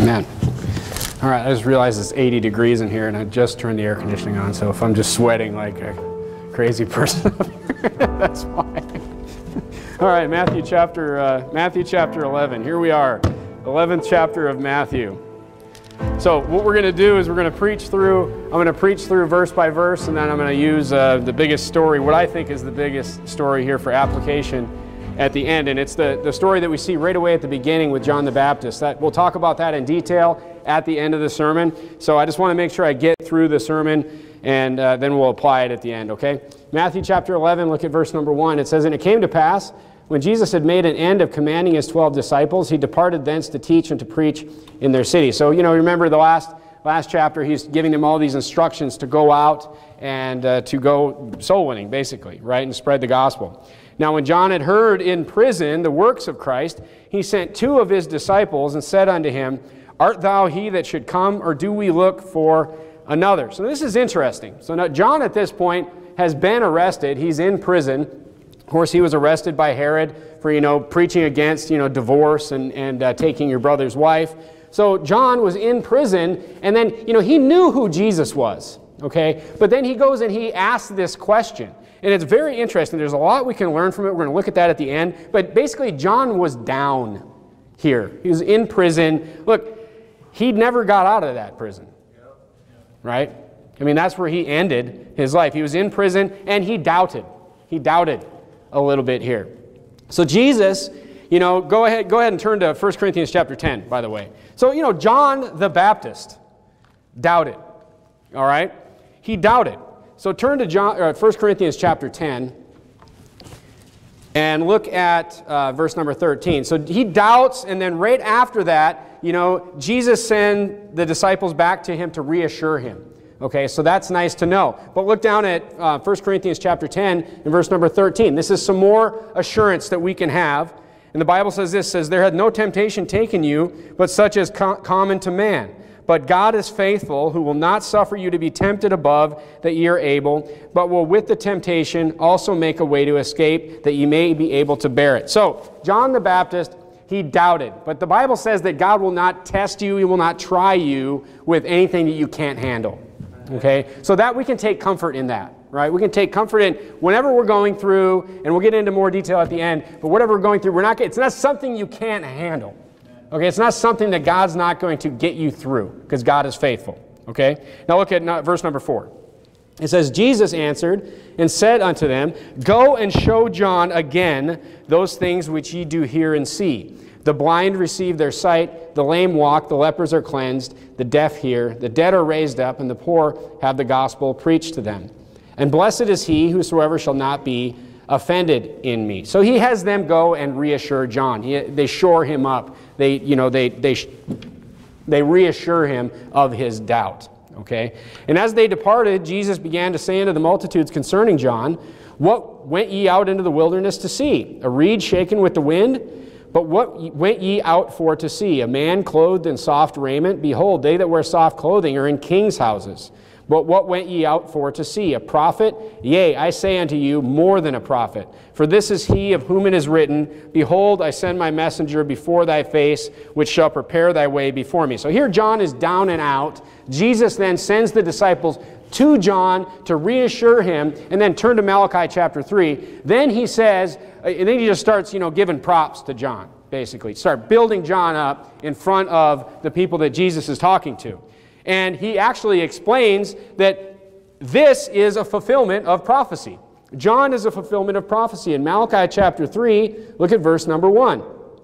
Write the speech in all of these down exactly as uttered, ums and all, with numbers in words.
Amen. All right, I just realized it's eighty degrees in here, and I just turned the air conditioning on, so if I'm just sweating like a crazy person up here, that's why. All right, Matthew chapter, uh, Matthew chapter eleven. Here we are, eleventh chapter of Matthew. So what we're going to do is we're going to preach through, I'm going to preach through verse by verse, and then I'm going to use uh, the biggest story, what I think is the biggest story here for application at the end. And it's the, the story that we see right away at the beginning with John the Baptist. That, we'll talk about that in detail at the end of the sermon. So I just want to make sure I get through the sermon, and uh, then we'll apply it at the end, okay? Matthew chapter eleven, look at verse number one. It says, "And it came to pass, when Jesus had made an end of commanding his twelve disciples, he departed thence to teach and to preach in their city." So, you know, remember the last last chapter, he's giving them all these instructions to go out and uh, to go soul winning, basically, right, and spread the gospel. Now, when John had heard in prison the works of Christ, he sent two of his disciples and said unto him, "Art thou he that should come, or do we look for another?" So this is interesting. So now John at this point has been arrested. He's in prison. Of course, he was arrested by Herod for, you know, preaching against, you know, divorce and, and uh, taking your brother's wife. So John was in prison, and then, you know, he knew who Jesus was, okay? But then he goes and he asks this question. And it's very interesting. There's a lot we can learn from it. We're going to look at that at the end. But basically, John was down here. He was in prison. Look, he never got out of that prison, right? I mean, that's where he ended his life. He was in prison, and he doubted. He doubted a little bit here. So Jesus, you know, go ahead, go ahead and turn to First Corinthians chapter ten, by the way. So, you know, John the Baptist doubted, all right? He doubted. So turn to John, uh, First Corinthians chapter ten and look at uh, verse number thirteen. So he doubts, and then right after that, you know, Jesus sent the disciples back to him to reassure him. Okay, so that's nice to know. But look down at uh, First Corinthians chapter ten and verse number thirteen. This is some more assurance that we can have. And the Bible says this, says, "There hath no temptation taken you, but such as co- common to man. But God is faithful, who will not suffer you to be tempted above that ye are able, but will with the temptation also make a way to escape, that ye may be able to bear it." So, John the Baptist, he doubted. But the Bible says that God will not test you, he will not try you with anything that you can't handle. Okay? So that we can take comfort in that, right? We can take comfort in whenever we're going through, and we'll get into more detail at the end, but whatever we're going through, we're not, it's not something you can't handle. Okay, it's not something that God's not going to get you through, because God is faithful. Okay? Now look at verse number four. It says, "Jesus answered and said unto them, Go and show John again those things which ye do hear and see. The blind receive their sight, the lame walk, the lepers are cleansed, the deaf hear, the dead are raised up, and the poor have the gospel preached to them. And blessed is he whosoever shall not be offended in me." So he has them go and reassure John. He, they shore him up. They, you know, they, they, they reassure him of his doubt. Okay? "And as they departed, Jesus began to say unto the multitudes concerning John, What went ye out into the wilderness to see? A reed shaken with the wind? But what went ye out for to see? A man clothed in soft raiment? Behold, they that wear soft clothing are in kings' houses. But what went ye out for to see? A prophet? Yea, I say unto you, more than a prophet. For this is he of whom it is written, Behold, I send my messenger before thy face, which shall prepare thy way before me." So here John is down and out. Jesus then sends the disciples to John to reassure him, and then turn to Malachi chapter three. Then he says, and then he just starts, you know, giving props to John, basically. Start building John up in front of the people that Jesus is talking to. And he actually explains that this is a fulfillment of prophecy. John is a fulfillment of prophecy. In Malachi chapter three, look at verse number one.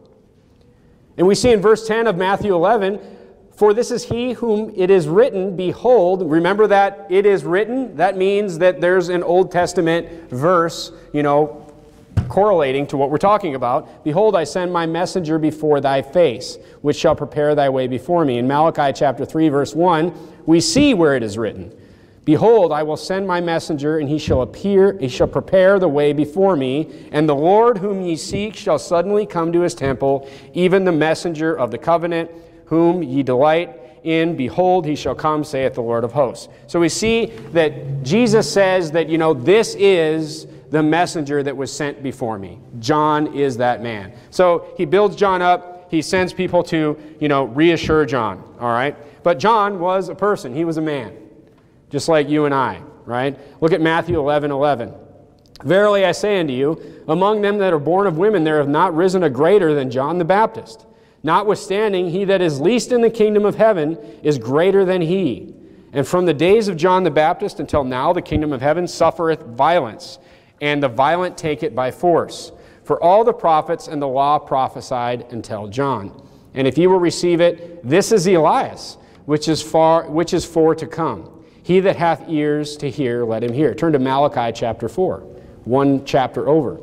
And we see in verse ten of Matthew eleven, "For this is he whom it is written, Behold," remember that it is written? That means that there's an Old Testament verse, you know, correlating to what we're talking about. "Behold, I send my messenger before thy face, which shall prepare thy way before me." In Malachi chapter three, verse one, we see where it is written. "Behold, I will send my messenger, and he shall appear, he shall prepare the way before me, and the Lord whom ye seek shall suddenly come to his temple, even the messenger of the covenant, whom ye delight in. Behold, he shall come, saith the Lord of hosts." So we see that Jesus says that, you know, this is the messenger that was sent before me. John is that man. So he builds John up. he sends people to, you know, reassure John, all right? But John was a person. He was a man, just like you and I, right? Look at Matthew eleven eleven. Verily I say unto you, among them that are born of women there hath not risen a greater than John the Baptist. Notwithstanding, he that is least in the kingdom of heaven is greater than he. And from the days of John the Baptist until now, the kingdom of heaven suffereth violence, and the violent take it by force. For all the prophets and the law prophesied until John. And if ye will receive it, this is Elias, which is far, which is for to come. He that hath ears to hear, let him hear. Turn to Malachi chapter four, one chapter over.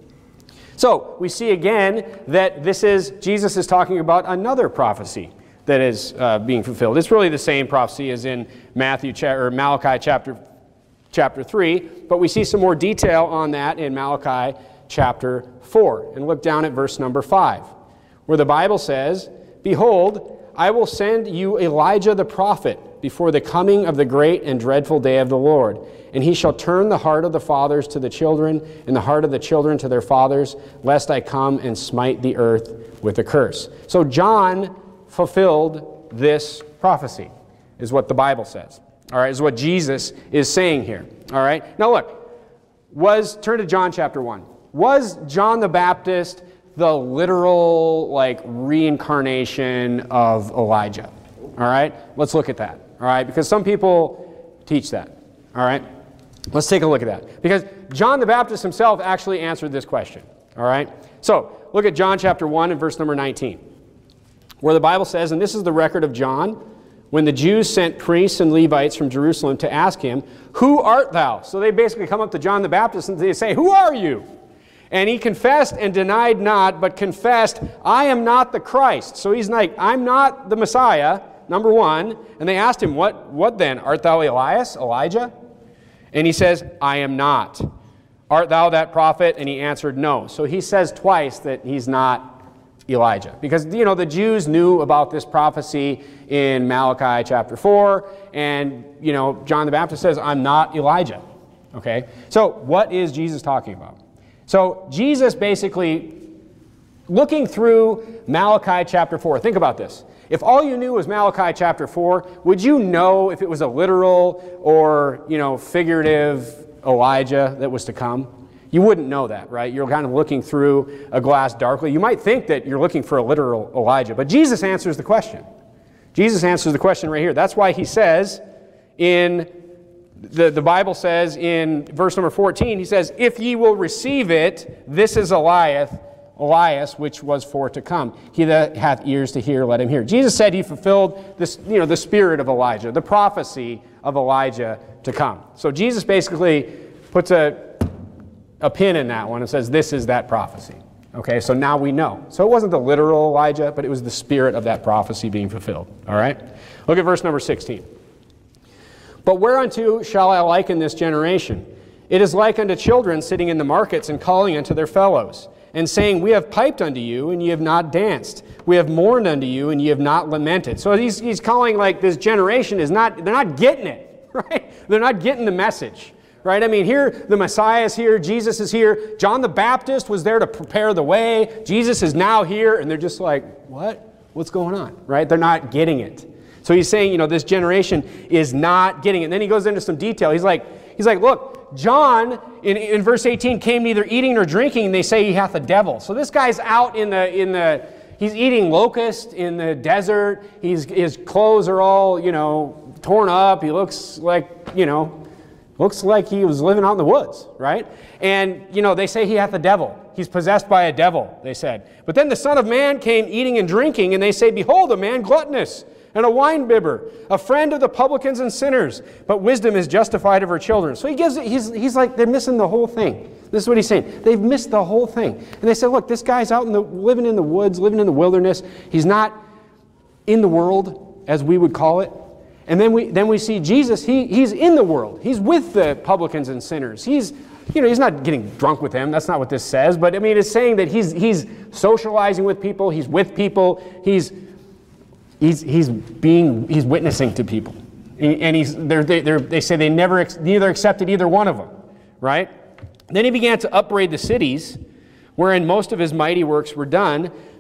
So we see again that this is, Jesus is talking about another prophecy that is uh, being fulfilled. It's really the same prophecy as in Matthew cha- or Malachi chapter, chapter three, but we see some more detail on that in Malachi chapter four. And look down at verse number five, where the Bible says, Behold, I will send you Elijah the prophet before the coming of the great and dreadful day of the Lord. And he shall turn the heart of the fathers to the children, and the heart of the children to their fathers, lest I come and smite the earth with a curse. So John fulfilled this prophecy, is what the Bible says. All right, is what Jesus is saying here. All right, now look, was, turn to John chapter one. Was John the Baptist the literal, like, reincarnation of Elijah? All right, let's look at that. All right, because some people teach that. All right, let's take a look at that. Because John the Baptist himself actually answered this question. All right, so look at John chapter one and verse number nineteen, where the Bible says, and this is the record of John, when the Jews sent priests and Levites from Jerusalem to ask him, Who art thou? So they basically come up to John the Baptist and they say, Who are you? And he confessed and denied not, but confessed, I am not the Christ. So he's like, I'm not the Messiah, number one. And they asked him, what, what then? Art thou Elias, Elijah? And he says, I am not. Art thou that prophet? And he answered, no. So he says twice that he's not Elijah. Because, you know, the Jews knew about this prophecy in Malachi chapter four. And, you know, John the Baptist says, I'm not Elijah. Okay? So what is Jesus talking about? So Jesus basically, looking through Malachi chapter four, think about this. If all you knew was Malachi chapter four, would you know if it was a literal or, you know, figurative Elijah that was to come? You wouldn't know that, right? You're kind of looking through a glass darkly. You might think that you're looking for a literal Elijah, but Jesus answers the question. Jesus answers the question right here. That's why he says in The, the Bible says in verse number fourteen, he says, if ye will receive it, this is Elias, Elias, which was for to come. He that hath ears to hear, let him hear. Jesus said he fulfilled this, you know, the spirit of Elijah, the prophecy of Elijah to come. So Jesus basically puts a, a pin in that one and says, this is that prophecy. Okay, so now we know. So it wasn't the literal Elijah, but it was the spirit of that prophecy being fulfilled. All right? Look at verse number sixteen. But whereunto shall I liken this generation? It is like unto children sitting in the markets and calling unto their fellows, and saying, We have piped unto you, and ye have not danced. We have mourned unto you, and ye have not lamented. So he's, he's calling, like, this generation is not, they're not getting it, right? They're not getting the message, right? I mean, here, the Messiah is here, Jesus is here, John the Baptist was there to prepare the way, Jesus is now here, and they're just like, what? What's going on, right? They're not getting it. So he's saying, you know, this generation is not getting it. And then he goes into some detail. He's like, he's like, look, John, in, in verse eighteen, came neither eating nor drinking, and they say he hath a devil. So this guy's out in the, in the he's eating locust in the desert. He's, his clothes are all, you know, torn up. He looks like, you know, looks like he was living out in the woods, right? And, you know, they say he hath a devil. He's possessed by a devil, they said. But then the Son of Man came eating and drinking, and they say, Behold, a man gluttonous, and a winebibber, a friend of the publicans and sinners, but wisdom is justified of her children. So he gives it, he's, he's like, they're missing the whole thing. This is what he's saying. They've missed the whole thing. And they said, look, this guy's out in the, living in the woods, living in the wilderness. He's not in the world, as we would call it. And then we, then we see Jesus, he, he's in the world. He's with the publicans and sinners. He's, you know, he's not getting drunk with them. That's not what this says. But I mean, it's saying that he's, he's socializing with people. He's with people. He's, He's, he's being, he's witnessing to people. And he's, they're, they're, they say they never, neither accepted either one of them, right? Then he began to upbraid the cities wherein most of his mighty works were done,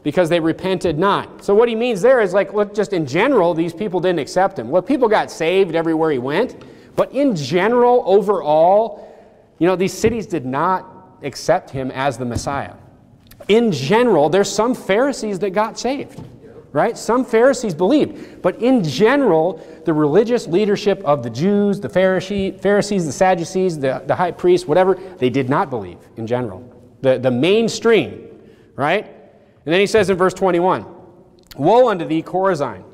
because they repented not. So what he means there is like, look, just in general, these people didn't accept him. Well, people got saved everywhere he went, but in general, overall, you know, these cities did not accept him as the Messiah. In general, there's some Pharisees that got saved, right? Some Pharisees believed. But in general, the religious leadership of the Jews, the Pharisee, Pharisees, the Sadducees, the, the high priests, whatever, they did not believe in general. The, the mainstream, right? And then he says in verse twenty-one, "Woe unto thee, Chorazin!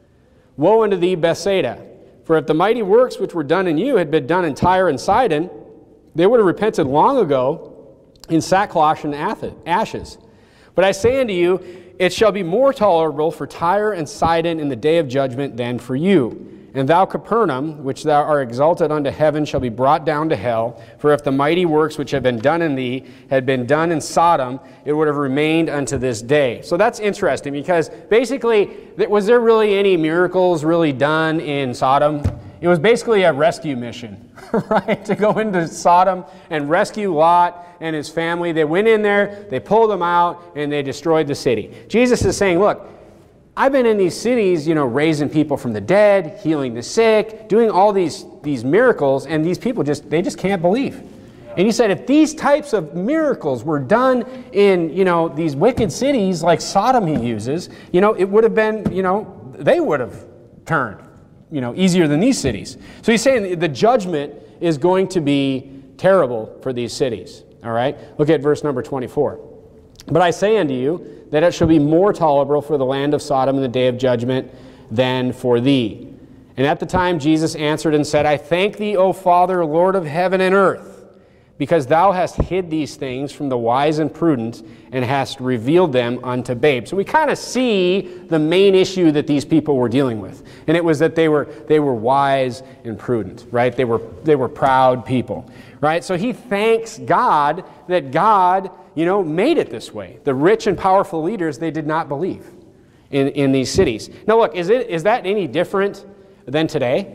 Woe unto thee, Bethsaida! For if the mighty works which were done in you had been done in Tyre and Sidon, they would have repented long ago in sackcloth and ashes. But I say unto you, it shall be more tolerable for Tyre and Sidon in the day of judgment than for you. And thou, Capernaum, which thou art exalted unto heaven, shall be brought down to hell. For if the mighty works which have been done in thee had been done in Sodom, it would have remained unto this day." So that's interesting, because basically, was there really any miracles really done in Sodom? It was basically a rescue mission, right? To go into Sodom and rescue Lot and his family. They went in there, they pulled them out, and they destroyed the city. Jesus is saying, look, I've been in these cities, you know, raising people from the dead, healing the sick, doing all these, these miracles, and these people just, they just can't believe. And he said, if these types of miracles were done in, you know, these wicked cities like Sodom he uses, you know, it would have been, you know, they would have turned, you know, easier than these cities. So he's saying the judgment is going to be terrible for these cities. All right? Look at verse number twenty-four. "But I say unto you, that it shall be more tolerable for the land of Sodom in the day of judgment than for thee. And at the time Jesus answered and said, I thank thee, O Father, Lord of heaven and earth, because thou hast hid these things from the wise and prudent, and hast revealed them unto babes." So we kind of see the main issue that these people were dealing with. And it was that they were, they were wise and prudent, right? They were, they were proud people, right? So he thanks God that God, you know, made it this way. The rich and powerful leaders, they did not believe in, in these cities. Now look, is, it, is that any different than today?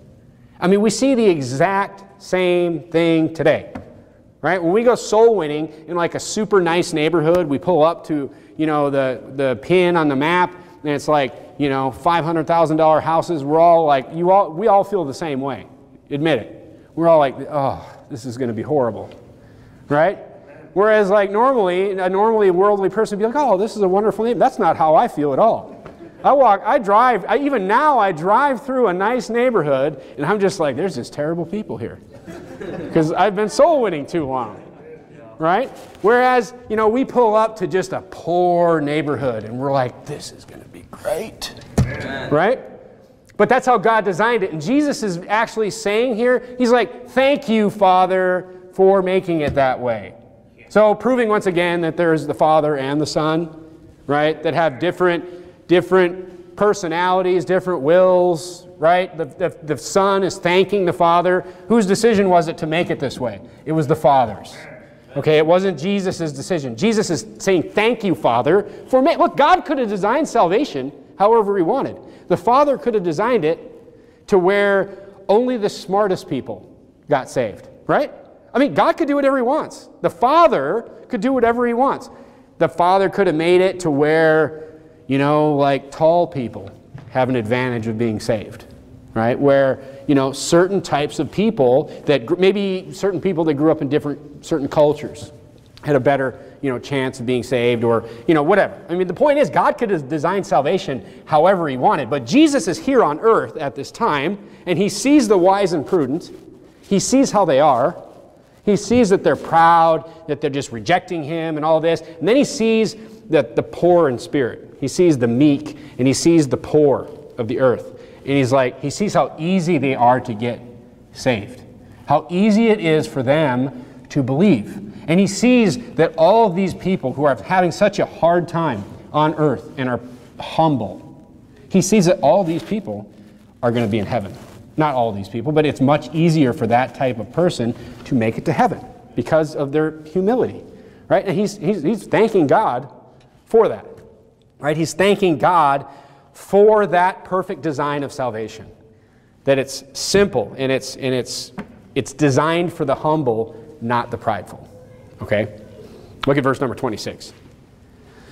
I mean, we see the exact same thing today. Right? When we go soul winning in like a super nice neighborhood, we pull up to, you know, the, the pin on the map, and it's like, you know, five hundred thousand dollar houses. We're all like, you all, we all feel the same way. Admit it. We're all like, oh, this is going to be horrible. Right? Whereas like normally, a normally worldly person would be like, oh, this is a wonderful neighborhood. That's not how I feel at all. I walk, I drive, I, even now I drive through a nice neighborhood, and I'm just like, there's just terrible people here. Because I've been soul winning too long, right? Whereas, you know, we pull up to just a poor neighborhood and we're like, this is going to be great, Amen. Right? But that's how God designed it. And Jesus is actually saying here, he's like, thank you, Father, for making it that way. So proving once again that there's the Father and the Son, right? That have different, different personalities, different wills, right? The, the, the Son is thanking the Father. Whose decision was it to make it this way? It was the Father's. Okay, it wasn't Jesus' decision. Jesus is saying, thank you, Father, for me. Look, God could have designed salvation however he wanted. The Father could have designed it to where only the smartest people got saved, right? I mean, God could do whatever he wants. The Father could do whatever he wants. The Father could have made it to where, you know, like tall people have an advantage of being saved, right? Where, you know, certain types of people that maybe certain people that grew up in different, certain cultures had a better, you know, chance of being saved, or, you know, whatever. I mean, the point is God could have designed salvation however he wanted, but Jesus is here on earth at this time, and he sees the wise and prudent. He sees how they are. He sees that they're proud, that they're just rejecting him and all this. And then he sees that the poor in spirit. He sees the meek, and he sees the poor of the earth. And he's like, he sees how easy they are to get saved. How easy it is for them to believe. And he sees that all of these people who are having such a hard time on earth and are humble, he sees that all these people are going to be in heaven. Not all these people, but it's much easier for that type of person to make it to heaven because of their humility, right? And he's, he's, he's thanking God for that, right? He's thanking God for that perfect design of salvation, that it's simple and it's, and it's, it's designed for the humble, not the prideful, okay? Look at verse number twenty-six.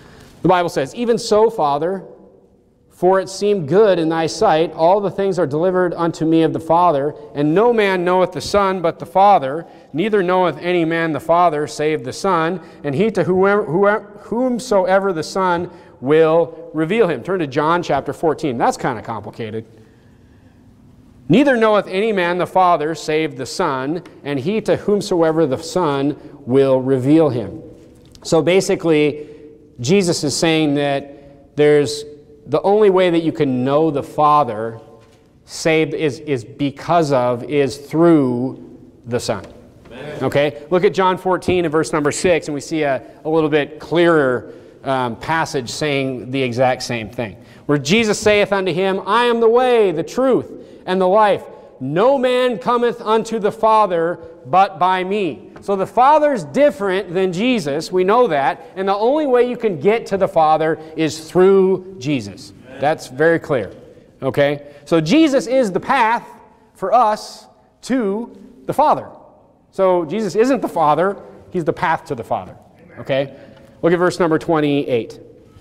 The Bible says, even so, Father, for it seemed good in thy sight, all the things are delivered unto me of the Father, and no man knoweth the Son but the Father, neither knoweth any man the Father save the Son, and he to whoever, whoever, whomsoever the Son will reveal him. Turn to John chapter fourteen. That's kind of complicated. Neither knoweth any man the Father save the Son, and he to whomsoever the Son will reveal him. So basically, Jesus is saying that there's the only way that you can know the Father saved is, is because of, is through the Son. Amen. Okay? Look at John fourteen and verse number six, and we see a, a little bit clearer um, passage saying the exact same thing. Where Jesus saith unto him, I am the way, the truth, and the life. No man cometh unto the Father but by me. So the Father's different than Jesus. We know that. And the only way you can get to the Father is through Jesus. Amen. That's very clear. Okay? So Jesus is the path for us to the Father. So Jesus isn't the Father. He's the path to the Father. Okay? Look at verse number twenty-eight.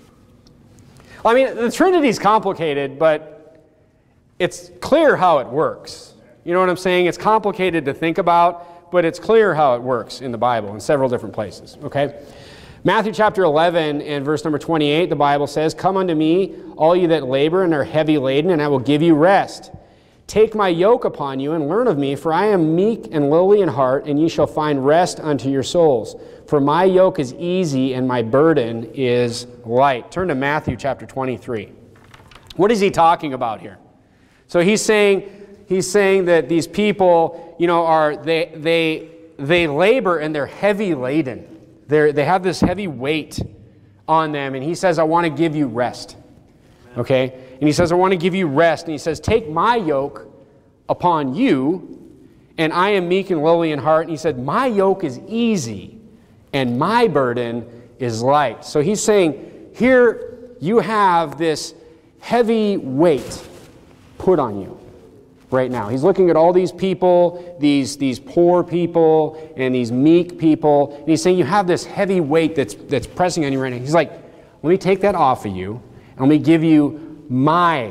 I mean, the Trinity is complicated, but it's clear how it works. You know what I'm saying? It's complicated to think about, but it's clear how it works in the Bible in several different places. Okay? Matthew chapter eleven and verse number twenty-eight, the Bible says, Come unto me, all you that labor and are heavy laden, and I will give you rest. Take my yoke upon you and learn of me, for I am meek and lowly in heart, and ye shall find rest unto your souls. For my yoke is easy and my burden is light. Turn to Matthew chapter twenty-three. What is he talking about here? So he's saying, he's saying that these people, you know, are they they they labor and they're heavy laden. They they have this heavy weight on them, and he says, I want to give you rest. Okay? And he says, I want to give you rest. And he says, take my yoke upon you, and I am meek and lowly in heart. And he said, my yoke is easy, and my burden is light. So he's saying, here you have this heavy weight put on you right now. He's looking at all these people, these, these poor people, and these meek people, and he's saying, you have this heavy weight that's, that's pressing on you right now. He's like, let me take that off of you, and let me give you my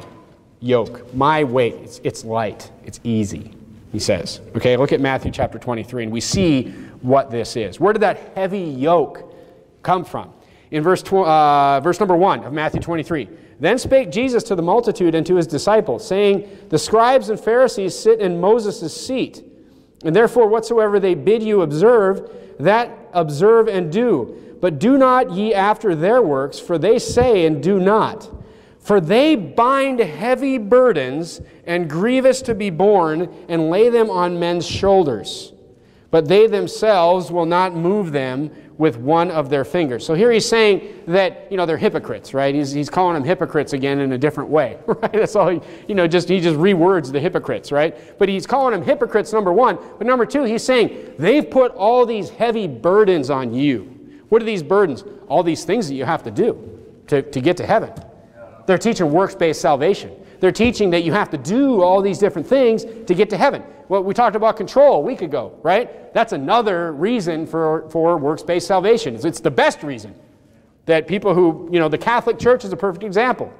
yoke, my weight. It's, it's light. It's easy, he says. Okay, look at Matthew chapter twenty-three, and we see what this is. Where did that heavy yoke come from? In verse, tw uh, verse number one of Matthew twenty-three. Then spake Jesus to the multitude and to his disciples, saying, The scribes and Pharisees sit in Moses' seat, and therefore whatsoever they bid you observe, that observe and do. But do not ye after their works, for they say and do not. For they bind heavy burdens and grievous to be borne, and lay them on men's shoulders. But they themselves will not move them with one of their fingers. So here he's saying that, you know, they're hypocrites, right? He's, he's calling them hypocrites again in a different way, right? That's all he, you know, just, he just rewords the hypocrites, right? But he's calling them hypocrites, number one. But number two, he's saying they've put all these heavy burdens on you. What are these burdens? All these things that you have to do to, to get to heaven. They're teaching works-based salvation. They're teaching that you have to do all these different things to get to heaven. Well, we talked about control a week ago, right? That's another reason for, for works-based salvation. It's the best reason that people who, you know, the Catholic Church is a perfect example.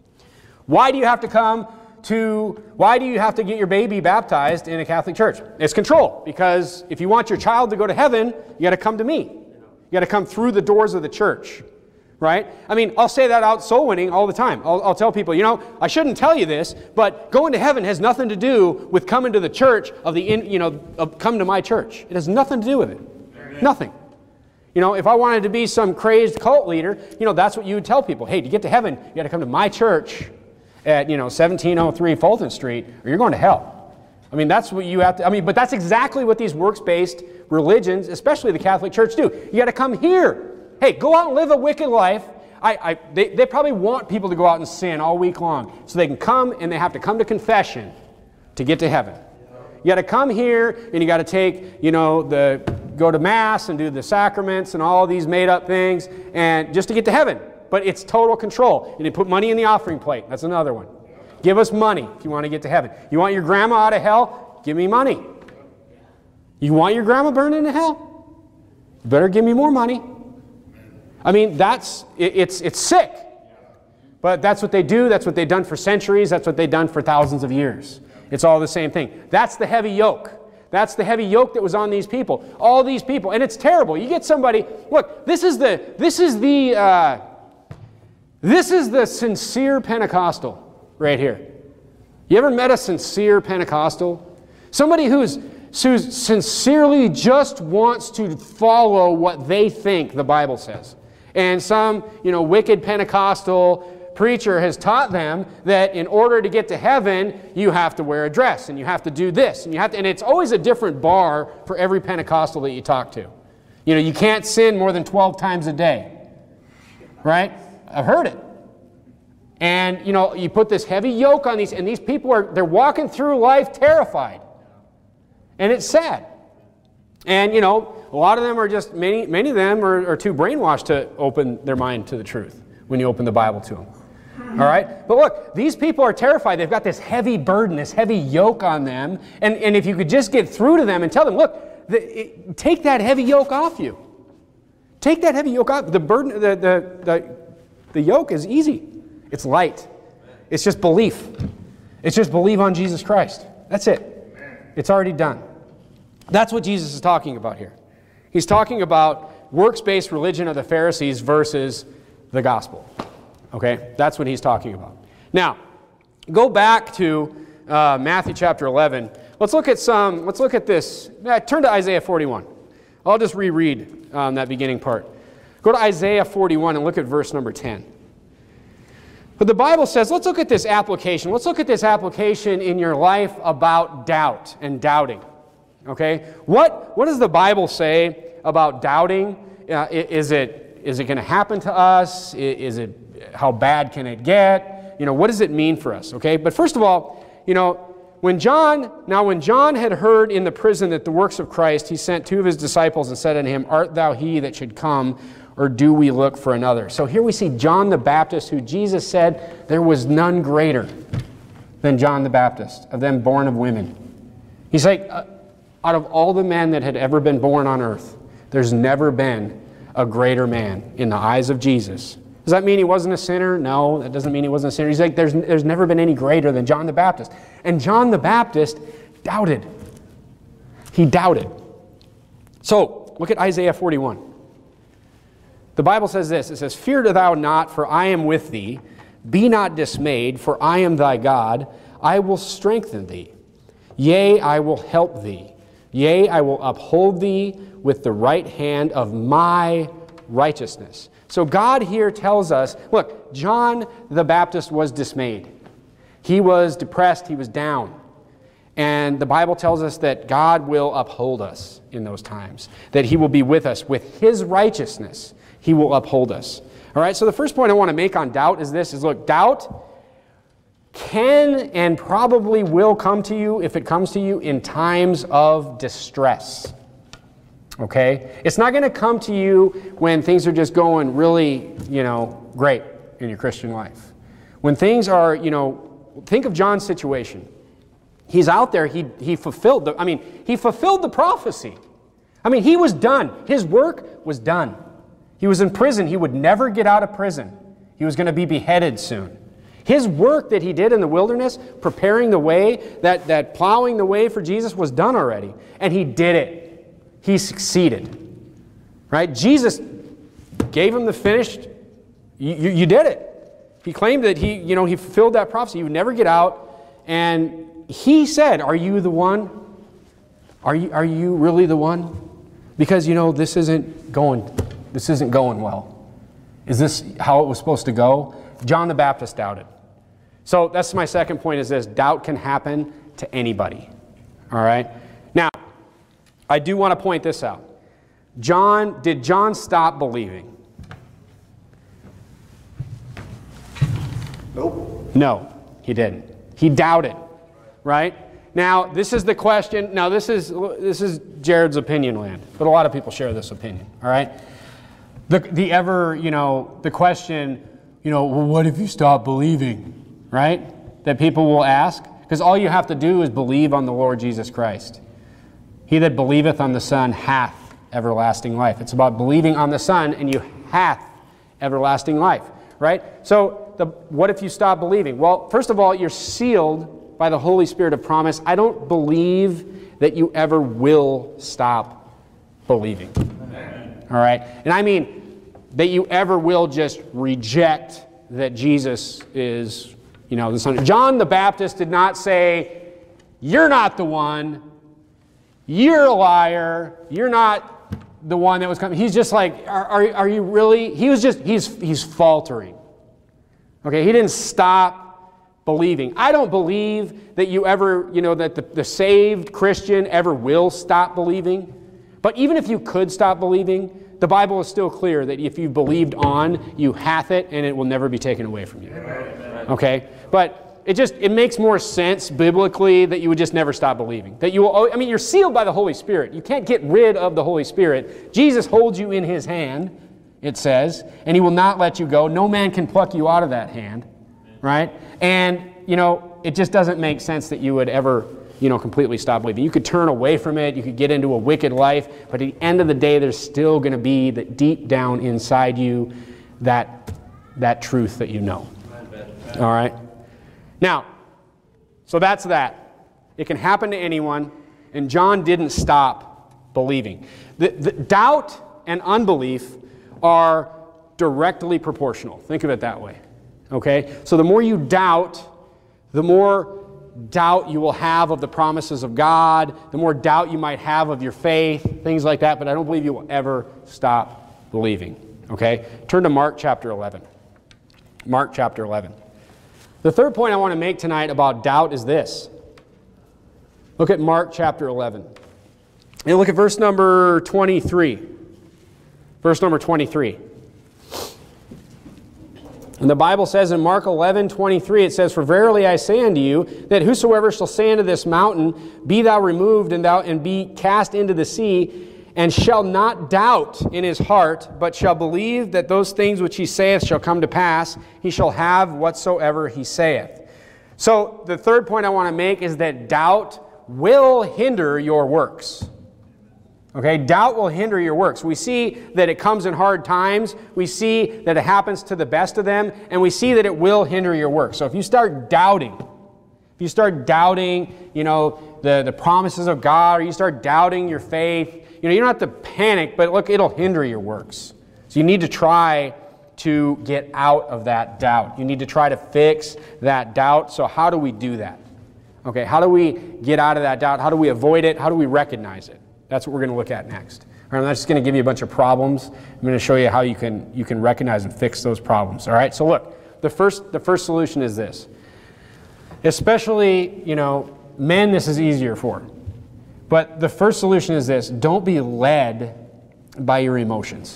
Why do you have to come to, why do you have to get your baby baptized in a Catholic church? It's control, because if you want your child to go to heaven, you got to come to me. You got to come through the doors of the church. Right? I mean, I'll say that out soul winning all the time. I'll, I'll tell people, you know, I shouldn't tell you this, but going to heaven has nothing to do with coming to the church of the, in, you know, of come to my church. It has nothing to do with it. Amen. Nothing. You know, if I wanted to be some crazed cult leader, you know, that's what you would tell people. Hey, to get to heaven, you got to come to my church at, you know, seventeen oh three Fulton Street, or you're going to hell. I mean, that's what you have to, I mean, but that's exactly what these works-based religions, especially the Catholic Church, do. You got to come here. Hey, go out and live a wicked life. I, I, they, they probably want people to go out and sin all week long so they can come, and they have to come to confession to get to heaven. You got to come here, and you got to take, you know, the go to Mass and do the sacraments and all these made-up things, and just to get to heaven. But it's total control. And you put money in the offering plate. That's another one. Give us money if you want to get to heaven. You want your grandma out of hell? Give me money. You want your grandma burned into hell? You better give me more money. I mean, that's, it, it's, it's sick. But that's what they do. That's what they've done for centuries. That's what they've done for thousands of years. It's all the same thing. That's the heavy yoke. That's the heavy yoke that was on these people. All these people. And it's terrible. You get somebody, look, this is the, this is the, uh, this is the sincere Pentecostal right here. You ever met a sincere Pentecostal? Somebody who's, who's sincerely just wants to follow what they think the Bible says. And some, you know, wicked Pentecostal preacher has taught them that in order to get to heaven, you have to wear a dress, and you have to do this, and you have to, and it's always a different bar for every Pentecostal that you talk to. You know, you can't sin more than twelve times a day. Right? I've heard it. And, you know, you put this heavy yoke on these, and these people are, they're walking through life terrified. And it's sad. And, you know, a lot of them are just, many, many of them are, are too brainwashed to open their mind to the truth when you open the Bible to them. All right? But look, these people are terrified. They've got this heavy burden, this heavy yoke on them. And, and if you could just get through to them and tell them, look, the, it, take that heavy yoke off you. Take that heavy yoke off. The burden, the, the, the, the yoke is easy. It's light. It's just belief. It's just believe on Jesus Christ. That's it. It's already done. That's what Jesus is talking about here. He's talking about works-based religion of the Pharisees versus the gospel. Okay? That's what he's talking about. Now, go back to uh, Matthew chapter eleven. Let's look at some, let's look at this. Uh, turn to Isaiah forty-one. I'll just reread um, that beginning part. Go to Isaiah forty-one and look at verse number ten. But the Bible says, let's look at this application. Let's look at this application in your life about doubt and doubting. Okay? What, what does the Bible say about doubting? Uh, is it, is it going to happen to us? Is it, how bad can it get? You know, what does it mean for us? Okay? But first of all, you know, when John, now when John had heard in the prison that the works of Christ, he sent two of his disciples and said unto him, Art thou he that should come, or do we look for another? So here we see John the Baptist, who Jesus said there was none greater than John the Baptist, of them born of women. He's like, uh, out of all the men that had ever been born on earth, there's never been a greater man in the eyes of Jesus. Does that mean he wasn't a sinner? No, that doesn't mean he wasn't a sinner. He's like, there's, there's never been any greater than John the Baptist. And John the Baptist doubted. He doubted. So, look at Isaiah forty-one. The Bible says this, it says, Fear thou not, for I am with thee. Be not dismayed, for I am thy God. I will strengthen thee. Yea, I will help thee. Yea, I will uphold thee with the right hand of my righteousness. So God here tells us, look, John the Baptist was dismayed. He was depressed, he was down. And the Bible tells us that God will uphold us in those times, that he will be with us. With his righteousness, he will uphold us. All right, so the first point I want to make on doubt is this, is look, doubt can and probably will come to you, if it comes to you, in times of distress. Okay? It's not going to come to you when things are just going really, you know, great in your Christian life. When things are, you know, think of John's situation. He's out there, he, he fulfilled the, I mean, he fulfilled the prophecy. I mean, he was done. His work was done. He was in prison. He would never get out of prison. He was going to be beheaded soon. His work that he did in the wilderness, preparing the way, that, that plowing the way for Jesus was done already. And he did it. He succeeded. Right? Jesus gave him the finished, you, you, you did it. He claimed that he, you know, he fulfilled that prophecy. He would never get out. And he said, are you the one? Are you, are you really the one? Because, you know, this isn't going, this isn't going well. Is this how it was supposed to go? John the Baptist doubted. So that's my second point, is this. Doubt can happen to anybody. All right? Now, I do want to point this out. John, did John stop believing? Nope. No, he didn't. He doubted, right? Now, this is the question. Now, this is, this is Jared's opinion land, but a lot of people share this opinion, all right? The, the ever, you know, the question, you know, well, what if you stop believing, right? That people will ask, because all you have to do is believe on the Lord Jesus Christ. He that believeth on the Son hath everlasting life. It's about believing on the Son, and you hath everlasting life, right? So the, what if you stop believing? Well, first of all, you're sealed by the Holy Spirit of promise. I don't believe that you ever will stop believing. Amen. All right? And I mean that you ever will just reject that Jesus is, you know, the Son. John the Baptist did not say, you're not the one, you're a liar, you're not the one that was coming. He's just like, are, are, are you really? He was just, he's, he's faltering. Okay, he didn't stop believing. I don't believe that you ever, you know, that the, the saved Christian ever will stop believing. But even if you could stop believing, the Bible is still clear that if you believed on, you hath it, and it will never be taken away from you. Okay? But it just, it makes more sense biblically that you would just never stop believing. That you will, I mean, you're sealed by the Holy Spirit. You can't get rid of the Holy Spirit. Jesus holds you in his hand, it says, and he will not let you go. No man can pluck you out of that hand, right? And, you know, it just doesn't make sense that you would ever, you know, completely stop believing. You could turn away from it. You could get into a wicked life. But at the end of the day, there's still going to be that deep down inside you, that, that truth that you know. All right? Now, so that's that. It can happen to anyone, and John didn't stop believing. The, the doubt and unbelief are directly proportional. Think of it that way. Okay? So the more you doubt, the more doubt you will have of the promises of God, the more doubt you might have of your faith, things like that, but I don't believe you will ever stop believing. Okay? Turn to Mark chapter eleven. Mark chapter eleven. The third point I want to make tonight about doubt is this. Look at Mark chapter eleven. And look at verse number twenty-three. Verse number twenty-three. And the Bible says in Mark eleven twenty-three, it says, "For verily I say unto you, that whosoever shall say unto this mountain, Be thou removed, and thou and be cast into the sea, and shall not doubt in his heart, but shall believe that those things which he saith shall come to pass, he shall have whatsoever he saith." So the third point I want to make is that doubt will hinder your works. Okay, doubt will hinder your works. We see that it comes in hard times. We see that it happens to the best of them. And we see that it will hinder your works. So if you start doubting, if you start doubting, you know, the, the promises of God, or you start doubting your faith, you know, you don't have to panic, but look, it'll hinder your works. So you need to try to get out of that doubt. You need to try to fix that doubt. So how do we do that? Okay, how do we get out of that doubt? How do we avoid it? How do we recognize it? That's what we're going to look at next. All right, I'm not just going to give you a bunch of problems. I'm going to show you how you can you can recognize and fix those problems. All right, so look, the first the first solution is this. Especially, you know, men, this is easier for. But the first solution is this: don't be led by your emotions.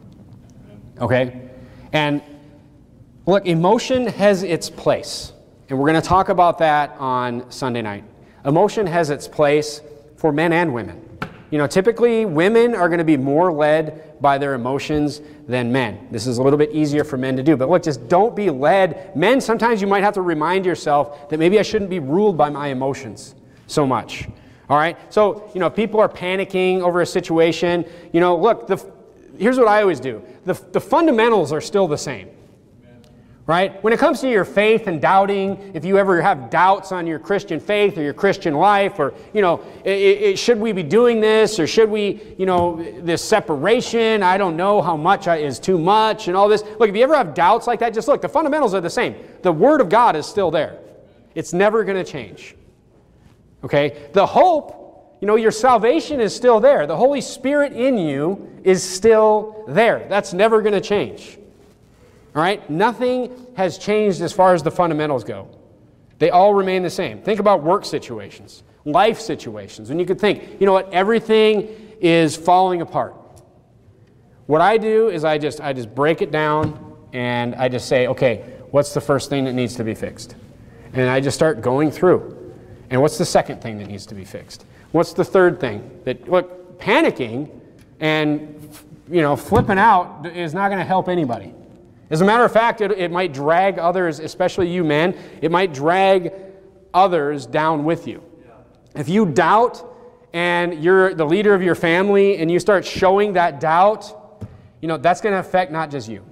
Okay? And look, emotion has its place. And we're going to talk about that on Sunday night. Emotion has its place for men and women. You know, typically women are going to be more led by their emotions than men. This is a little bit easier for men to do. But look, just don't be led. Men, sometimes you might have to remind yourself that maybe I shouldn't be ruled by my emotions so much. All right? So, you know, people are panicking over a situation. You know, look, the, here's what I always do. The, the fundamentals are still the same. Right? When it comes to your faith and doubting, if you ever have doubts on your Christian faith or your Christian life, or, you know, it, it, should we be doing this, or should we, you know, this separation, I don't know how much is too much, and all this. Look, if you ever have doubts like that, just look, the fundamentals are the same. The Word of God is still there. It's never going to change. Okay? The hope, you know, your salvation is still there. The Holy Spirit in you is still there. That's never going to change. All right? Nothing has changed as far as the fundamentals go. They all remain the same. Think about work situations, life situations, when you could think, you know what, everything is falling apart. What I do is I just, I just break it down, and I just say, okay, what's the first thing that needs to be fixed? And I just start going through. And what's the second thing that needs to be fixed? What's the third thing? That, look, panicking and, you know, flipping out is not going to help anybody. As a matter of fact, it, it might drag others, especially you men, it might drag others down with you. Yeah. If you doubt and you're the leader of your family and you start showing that doubt, you know, that's going to affect not just you.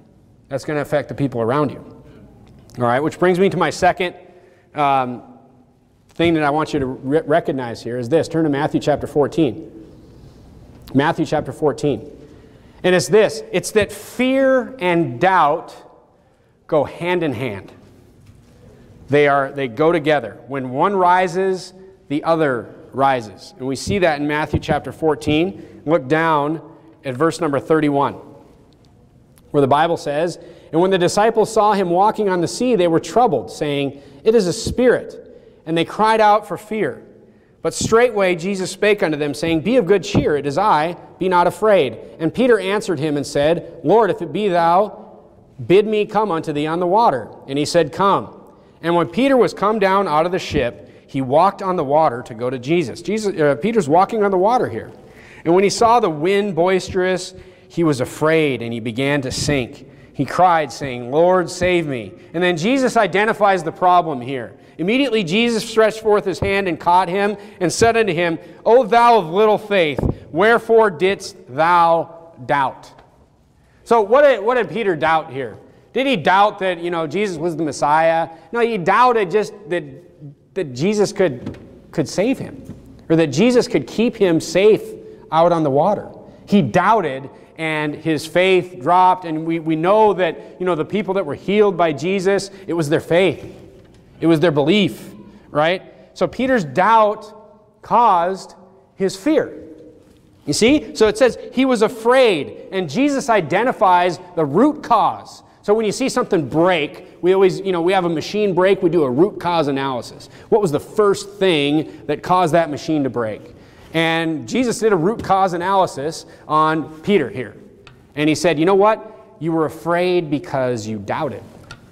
That's going to affect the people around you. All right, which brings me to my second um, thing that I want you to re recognize here is this. Turn to Matthew chapter fourteen. Matthew chapter fourteen. And it's this. It's that fear and doubt go hand in hand. They are, they go together. When one rises, the other rises. And we see that in Matthew chapter fourteen. Look down at verse number thirty-one, where the Bible says, "And when the disciples saw him walking on the sea, they were troubled, saying, 'It is a spirit.' And they cried out for fear. But straightway Jesus spake unto them, saying, 'Be of good cheer, it is I, be not afraid.' And Peter answered him and said, 'Lord, if it be thou, bid me come unto thee on the water.' And he said, 'Come.' And when Peter was come down out of the ship, he walked on the water to go to Jesus." Jesus uh, Peter's walking on the water here. "And when he saw the wind boisterous, he was afraid, and he began to sink. He cried, saying, 'Lord, save me.' And then Jesus identifies the problem here. Immediately Jesus stretched forth his hand and caught him, and said unto him, 'O thou of little faith, wherefore didst thou doubt?'" So what did, what did Peter doubt here? Did he doubt that, you know, Jesus was the Messiah? No, he doubted just that, that Jesus could, could save him, or that Jesus could keep him safe out on the water. He doubted, and his faith dropped, and we, we know that, you know, the people that were healed by Jesus, it was their faith. It was their belief, right? So Peter's doubt caused his fear. You see? So it says he was afraid, and Jesus identifies the root cause. So when you see something break, we always, you know, we have a machine break, we do a root cause analysis. What was the first thing that caused that machine to break? And Jesus did a root cause analysis on Peter here. And he said, you know what? You were afraid because you doubted.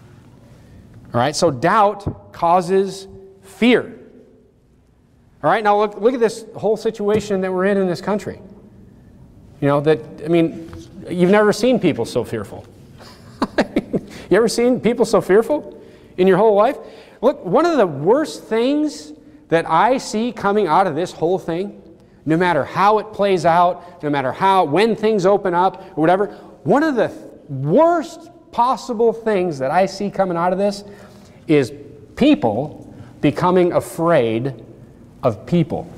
All right, so doubt causes fear. All right, now look, look at this whole situation that we're in in this country. You know, that, I mean, you've never seen people so fearful. You ever seen people so fearful in your whole life? Look, one of the worst things that I see coming out of this whole thing, no matter how it plays out, no matter how, when things open up or whatever, one of the worst possible things that I see coming out of this is people becoming afraid of people.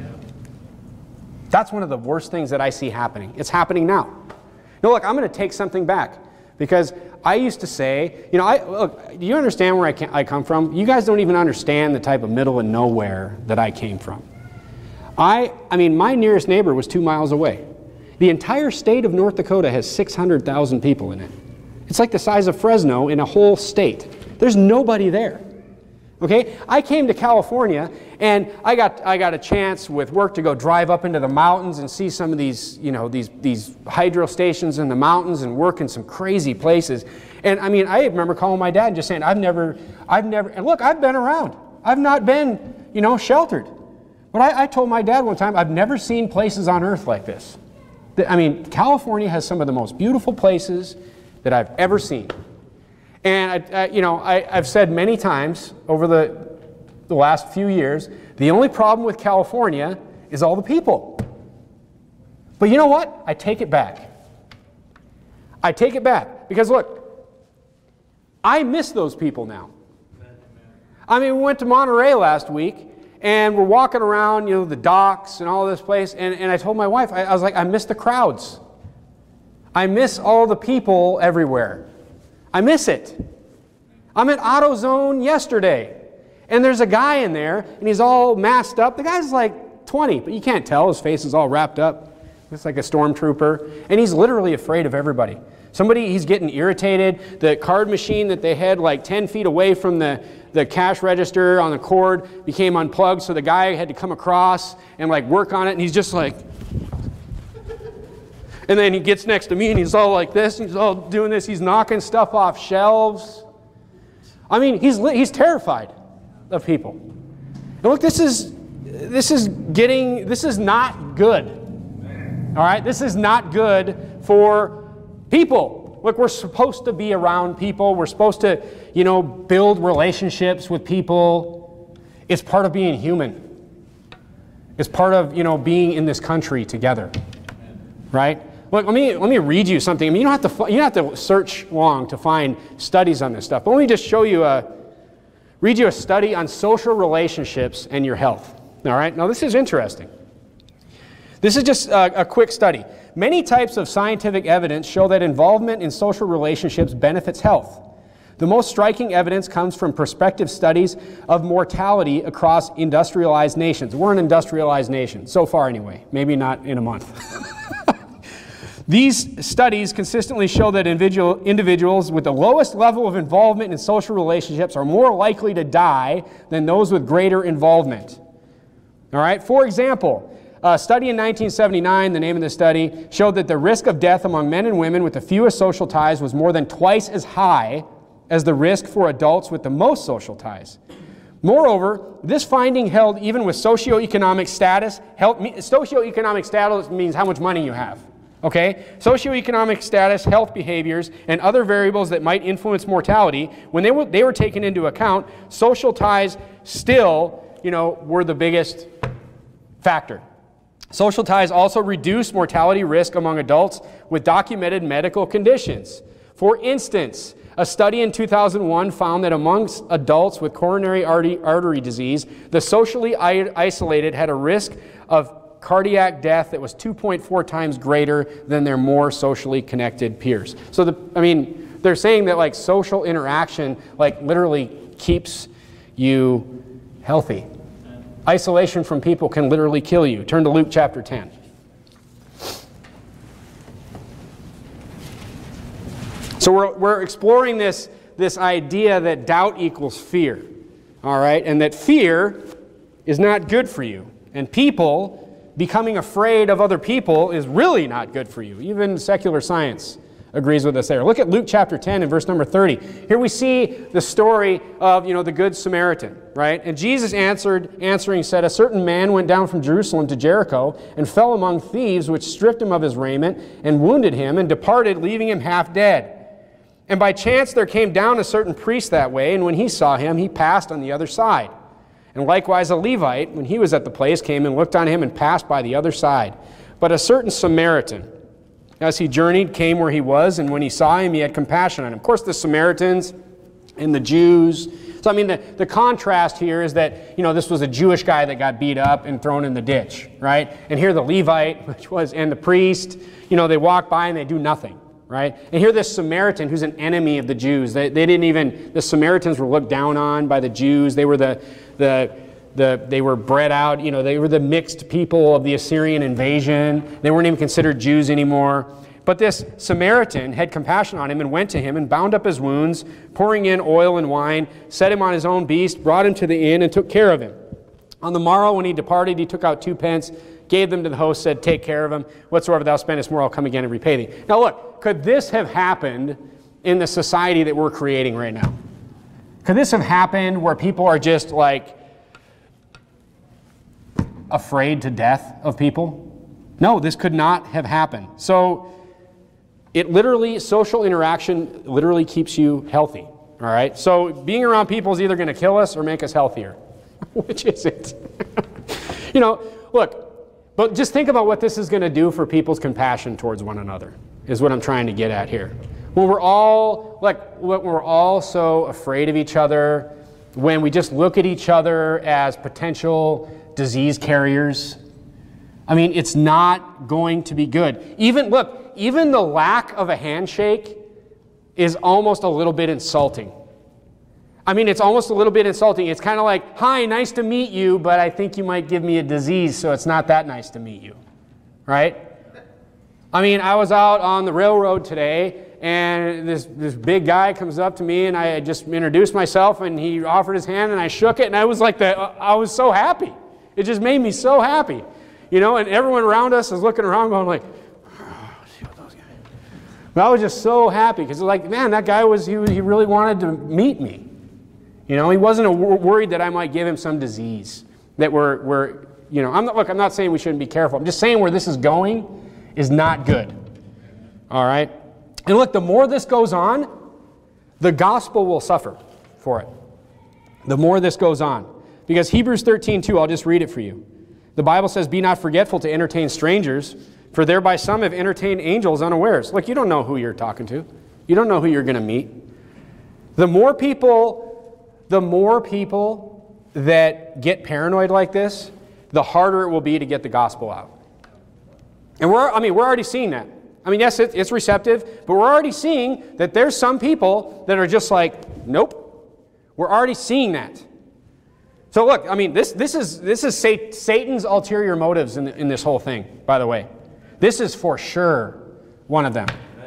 That's one of the worst things that I see happening. It's happening now. Now look, I'm going to take something back, because I used to say, you know, I, look, do you understand where I, can, I come from? You guys don't even understand the type of middle of nowhere that I came from. I, I mean, my nearest neighbor was two miles away. The entire state of North Dakota has six hundred thousand people in it. It's like the size of Fresno in a whole state. There's nobody there. Okay? I came to California, and I got, I got a chance with work to go drive up into the mountains and see some of these, you know, these, these hydro stations in the mountains and work in some crazy places. And I mean, I remember calling my dad and just saying, I've never, I've never, and look, I've been around. I've not been, you know, sheltered. But I, I told my dad one time, I've never seen places on earth like this. I mean, California has some of the most beautiful places that I've ever seen. And, I, I, you know, I, I've said many times over the, the last few years, the only problem with California is all the people. But you know what? I take it back. I take it back. Because look, I miss those people now. I mean, we went to Monterey last week, and we're walking around, you know, the docks and all this place, and, and I told my wife, I, I was like, I miss the crowds. I miss all the people everywhere. I miss it. I'm at AutoZone yesterday, and there's a guy in there, and he's all masked up. The guy's like twenty, but you can't tell. His face is all wrapped up. Looks like a stormtrooper, and he's literally afraid of everybody. Somebody, he's getting irritated. The card machine that they had like ten feet away from the, the cash register on the cord became unplugged, so the guy had to come across and like work on it, and he's just like... And then he gets next to me, and he's all like this. He's all doing this. He's knocking stuff off shelves. I mean, he's, he's terrified of people. And look, this is, this is getting, this is not good. All right? This is not good for people. Look, we're supposed to be around people. We're supposed to, you know, build relationships with people. It's part of being human. It's part of, you know, being in this country together. Right? Look, let me, let me read you something. I mean, you don't have to, you don't have to search long to find studies on this stuff. But let me just show you a, read you a study on social relationships and your health. All right? Now, this is interesting. This is just a, a quick study. Many types of scientific evidence show that involvement in social relationships benefits health. The most striking evidence comes from prospective studies of mortality across industrialized nations. We're an industrialized nation, so far anyway. Maybe not in a month. These studies consistently show that individual, individuals with the lowest level of involvement in social relationships are more likely to die than those with greater involvement. All right? For example, a study in nineteen seventy-nine, the name of the study, showed that the risk of death among men and women with the fewest social ties was more than twice as high as the risk for adults with the most social ties. Moreover, this finding held even with socioeconomic status. Health, socioeconomic status means how much money you have. Okay? Socioeconomic status, health behaviors, and other variables that might influence mortality, when they were, they were taken into account, social ties still, you know, were the biggest factor. Social ties also reduce mortality risk among adults with documented medical conditions. For instance, a study in two thousand one found that amongst adults with coronary artery disease, the socially isolated had a risk of cardiac death that was two point four times greater than their more socially connected peers. So, the, I mean, they're saying that like social interaction like literally keeps you healthy. Isolation from people can literally kill you. Turn to Luke chapter ten. So we're, we're exploring this, this idea that doubt equals fear, all right? And that fear is not good for you. And people becoming afraid of other people is really not good for you. Even secular science agrees with us there. Look at Luke chapter ten and verse number thirty. Here we see the story of, you know, the Good Samaritan, right? And Jesus answered, answering said, a certain man went down from Jerusalem to Jericho and fell among thieves, which stripped him of his raiment and wounded him and departed, leaving him half dead. And by chance there came down a certain priest that way, and when he saw him, he passed on the other side. And likewise a Levite, when he was at the place, came and looked on him and passed by the other side. But a certain Samaritan, as he journeyed, came where he was, and when he saw him, he had compassion on him. Of course, the Samaritans and the Jews. So, I mean, the, the contrast here is that, you know, this was a Jewish guy that got beat up and thrown in the ditch, right? And here the Levite, which was, and the priest, you know, they walk by and they do nothing. Right? And here this Samaritan who's an enemy of the Jews. They, they didn't even, the Samaritans were looked down on by the Jews. They were the, the, the, they were bred out, you know, they were the mixed people of the Assyrian invasion. They weren't even considered Jews anymore. But this Samaritan had compassion on him and went to him and bound up his wounds, pouring in oil and wine, set him on his own beast, brought him to the inn and took care of him. On the morrow when he departed, he took out two pence, gave them to the host, said, take care of him. Whatsoever thou spendest more, I'll come again and repay thee. Now look, could this have happened in the society that we're creating right now? Could this have happened where people are just like afraid to death of people? No, this could not have happened. So it literally, social interaction literally keeps you healthy. All right? So being around people is either going to kill us or make us healthier. Which is it? You know, look, but just think about what this is going to do for people's compassion towards one another, is what I'm trying to get at here. When we're all, like, when we're all so afraid of each other, when we just look at each other as potential disease carriers, I mean, it's not going to be good. Even, look, even the lack of a handshake is almost a little bit insulting. I mean, it's almost a little bit insulting. It's kind of like, hi, nice to meet you, but I think you might give me a disease, so it's not that nice to meet you, right? I mean, I was out on the railroad today, and this, this big guy comes up to me, and I just introduced myself, and he offered his hand, and I shook it, and I was like, the, I was so happy. It just made me so happy, you know, and everyone around us is looking around going like, oh, see what those guys. But I was just so happy, because like, man, that guy was, he, he really wanted to meet me. You know, he wasn't a, worried that I might give him some disease that we're, we're you know, I'm not, look, I'm not saying we shouldn't be careful. I'm just saying where this is going is not good. All right? And look, the more this goes on, the gospel will suffer for it. The more this goes on. Because Hebrews thirteen two, I'll just read it for you. The Bible says, be not forgetful to entertain strangers, For thereby some have entertained angels unawares. Look, you don't know who you're talking to. You don't know who you're going to meet. The more people, the more people that get paranoid like this, the harder it will be to get the gospel out. And we're, I mean, we're already seeing that. I mean, yes, it, it's receptive, but we're already seeing that there's some people that are just like, nope. We're already seeing that. So look, I mean, this, this is, this is Satan's ulterior motives in, in this whole thing, by the way. This is for sure one of them.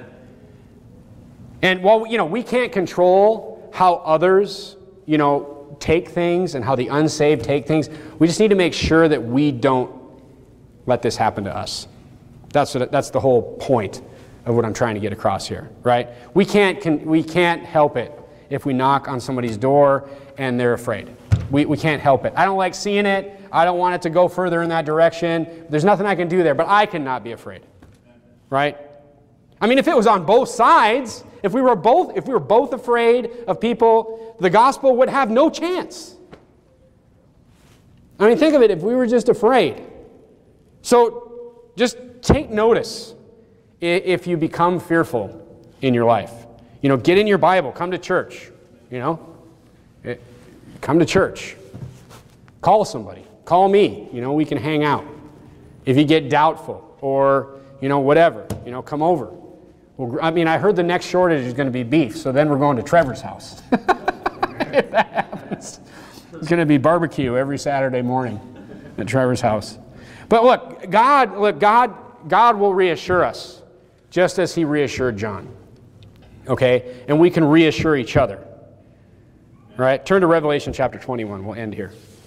And while, you know, we can't control how others, you know, take things and how the unsaved take things, we just need to make sure that we don't let this happen to us. That's, what, that's the whole point of what I'm trying to get across here, right? We can't, can, we can't help it if we knock on somebody's door and they're afraid. We, we can't help it. I don't like seeing it. I don't want it to go further in that direction. There's nothing I can do there, but I cannot be afraid, right? I mean, if it was on both sides, if we were both, if we were both afraid of people, the gospel would have no chance. I mean, think of it, if we were just afraid. So just take notice if you become fearful in your life. You know, get in your Bible, come to church, you know. Come to church. Call somebody. Call me. You know, we can hang out. If you get doubtful or, you know, whatever, you know, come over. Well, I mean, I heard the next shortage is going to be beef, so then we're going to Trevor's house. If that happens. It's going to be barbecue every Saturday morning at Trevor's house. But look, God, look, God, God will reassure us, just as He reassured John. Okay? And we can reassure each other. All right, turn to Revelation chapter twenty-one. We'll end here.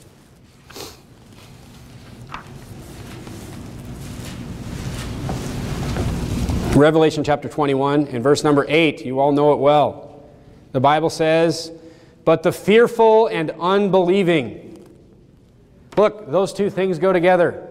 Revelation chapter twenty-one and verse number eight. You all know it well. The Bible says, "But the fearful and unbelieving." Look, those two things go together.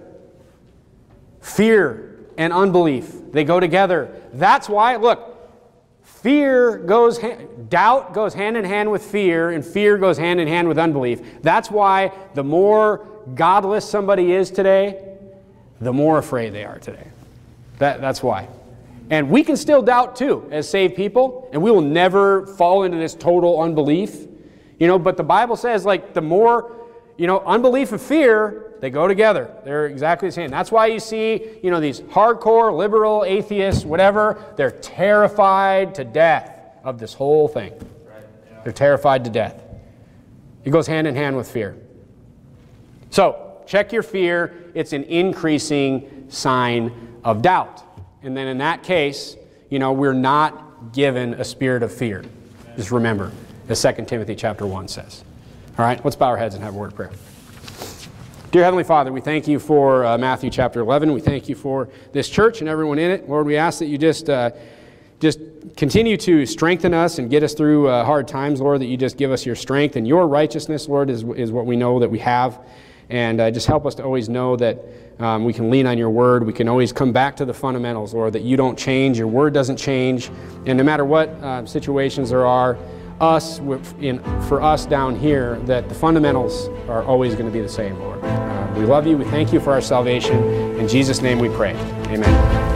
Fear and unbelief. They go together. That's why, look, fear goes, doubt goes hand in hand with fear, and fear goes hand in hand with unbelief. That's why the more godless somebody is today, the more afraid they are today. That, that's why. And we can still doubt too, as saved people, and we will never fall into this total unbelief. You know, but the Bible says, like, the more, you know, unbelief and fear, they go together. They're exactly the same. That's why you see, you know, these hardcore, liberal, atheists, whatever, they're terrified to death of this whole thing. Right, yeah. They're terrified to death. It goes hand in hand with fear. So, check your fear. It's an increasing sign of doubt. And then in that case, you know, we're not given a spirit of fear. Amen. Just remember, as Second Timothy chapter one says. All right, let's bow our heads and have a word of prayer. Dear Heavenly Father, we thank you for uh, Matthew chapter eleven. We thank you for this church and everyone in it. Lord, we ask that you just uh, just continue to strengthen us and get us through uh, hard times, Lord, that you just give us your strength and your righteousness, Lord, is, is what we know that we have. And uh, just help us to always know that um, we can lean on your word. We can always come back to the fundamentals, Lord, that you don't change, your word doesn't change. And no matter what uh, situations there are, us in, for us down here, that the fundamentals are always going to be the same, Lord. Uh, we love you. We thank you for our salvation. In Jesus' name we pray. Amen.